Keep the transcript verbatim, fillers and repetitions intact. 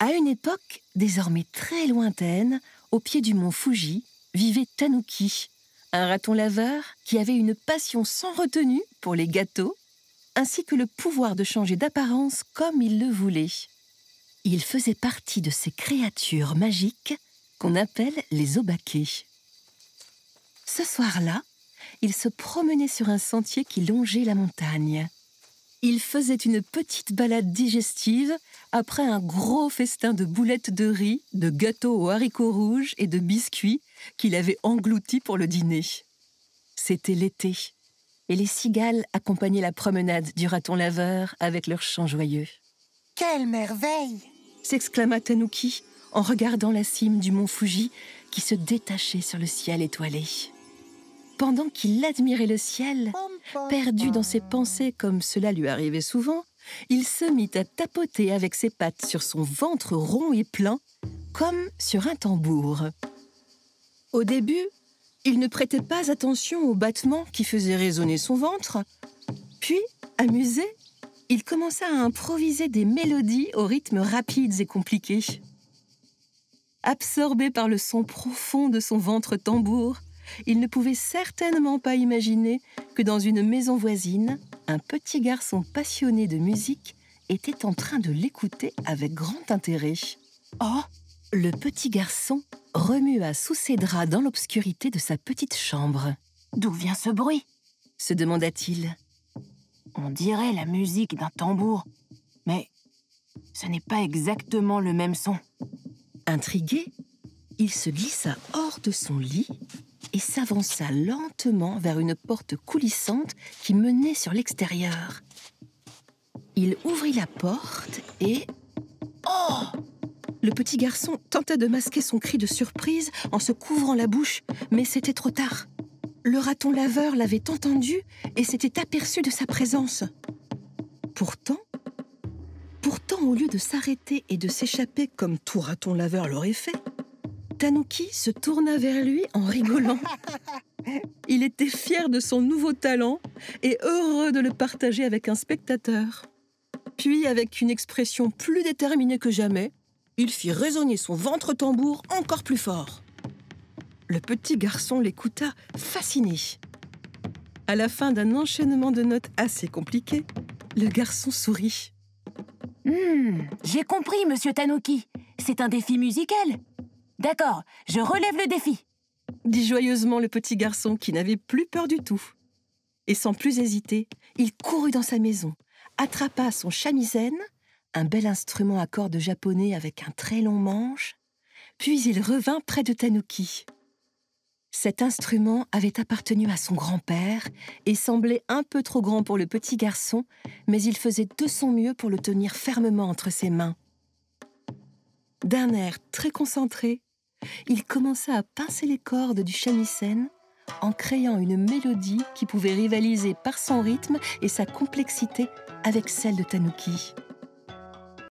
À une époque désormais très lointaine, au pied du mont Fuji, vivait Tanuki, un raton laveur qui avait une passion sans retenue pour les gâteaux, ainsi que le pouvoir de changer d'apparence comme il le voulait. Il faisait partie de ces créatures magiques qu'on appelle les obakés. Ce soir-là, il se promenait sur un sentier qui longeait la montagne. Il faisait une petite balade digestive après un gros festin de boulettes de riz, de gâteaux aux haricots rouges et de biscuits qu'il avait engloutis pour le dîner. C'était l'été, et les cigales accompagnaient la promenade du raton laveur avec leurs chants joyeux. « Quelle merveille !» s'exclama Tanuki en regardant la cime du mont Fuji qui se détachait sur le ciel étoilé. Pendant qu'il admirait le ciel, perdu dans ses pensées comme cela lui arrivait souvent, il se mit à tapoter avec ses pattes sur son ventre rond et plein, comme sur un tambour. Au début, il ne prêtait pas attention aux battements qui faisaient résonner son ventre. Puis, amusé, il commença à improviser des mélodies aux rythmes rapides et compliqués. Absorbé par le son profond de son ventre tambour, il ne pouvait certainement pas imaginer que dans une maison voisine, un petit garçon passionné de musique était en train de l'écouter avec grand intérêt. Oh, le petit garçon remua sous ses draps dans l'obscurité de sa petite chambre. « D'où vient ce bruit ?» se demanda-t-il. « On dirait la musique d'un tambour, mais ce n'est pas exactement le même son. » Intrigué, il se glissa hors de son lit et s'avança lentement vers une porte coulissante qui menait sur l'extérieur. Il ouvrit la porte et... Oh! Le petit garçon tenta de masquer son cri de surprise en se couvrant la bouche, mais c'était trop tard. Le raton laveur l'avait entendu et s'était aperçu de sa présence. Pourtant, pourtant, au lieu de s'arrêter et de s'échapper comme tout raton laveur l'aurait fait, Tanuki se tourna vers lui en rigolant. Il était fier de son nouveau talent et heureux de le partager avec un spectateur. Puis, avec une expression plus déterminée que jamais, il fit résonner son ventre tambour encore plus fort. Le petit garçon l'écouta fasciné. À la fin d'un enchaînement de notes assez compliqué, le garçon sourit. Hmm, j'ai compris, monsieur Tanuki. C'est un défi musical. D'accord, je relève le défi, dit joyeusement le petit garçon qui n'avait plus peur du tout. Et sans plus hésiter, il courut dans sa maison, attrapa son shamisen, un bel instrument à cordes japonais avec un très long manche, puis il revint près de Tanuki. Cet instrument avait appartenu à son grand-père et semblait un peu trop grand pour le petit garçon, mais il faisait de son mieux pour le tenir fermement entre ses mains. D'un air très concentré, il commença à pincer les cordes du shamisen en créant une mélodie qui pouvait rivaliser par son rythme et sa complexité avec celle de Tanuki.